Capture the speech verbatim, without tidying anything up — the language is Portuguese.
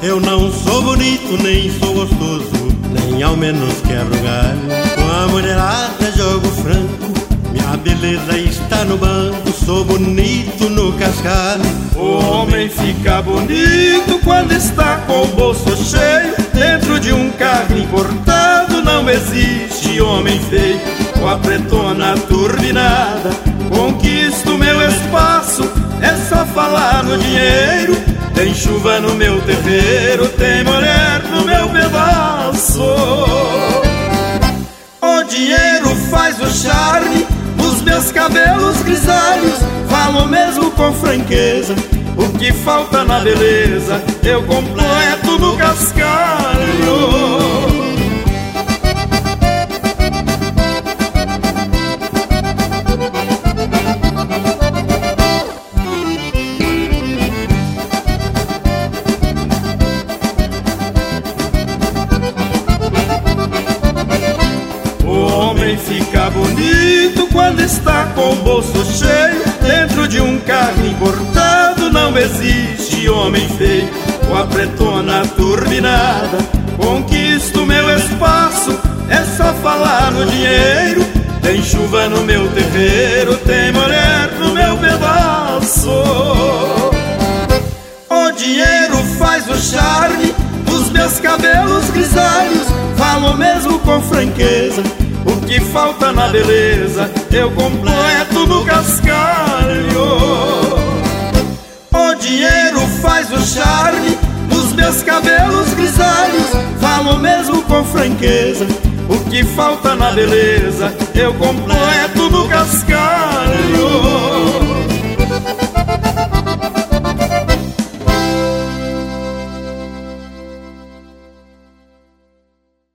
Eu não sou bonito, nem sou gostoso, nem ao menos quebro galho. Com a mulherada jogo franco, minha beleza está no banco. Sou bonito no cascalho. O homem fica bonito quando está com o bolso cheio. Dentro de um carro importado não existe homem feio. Com a pretona turbinada conquisto meu espaço. É só falar no dinheiro. Tem chuva no meu terreiro, tem mulher no meu pedaço. O dinheiro faz o charme nos meus cabelos grisalhos. Falo mesmo com franqueza, o que falta na beleza eu completo no cascalho. Fica bonito quando está com o bolso cheio. Dentro de um carro importado não existe homem feio. Com a pretona turbinada conquisto meu espaço. É só falar no dinheiro. Tem chuva no meu terreiro, tem mulher no meu pedaço. O dinheiro faz o charme dos meus cabelos grisalhos. Falo mesmo com franqueza, o que falta na beleza eu completo no cascalho. O dinheiro faz o charme nos meus cabelos grisalhos. Falo mesmo com franqueza, o que falta na beleza eu completo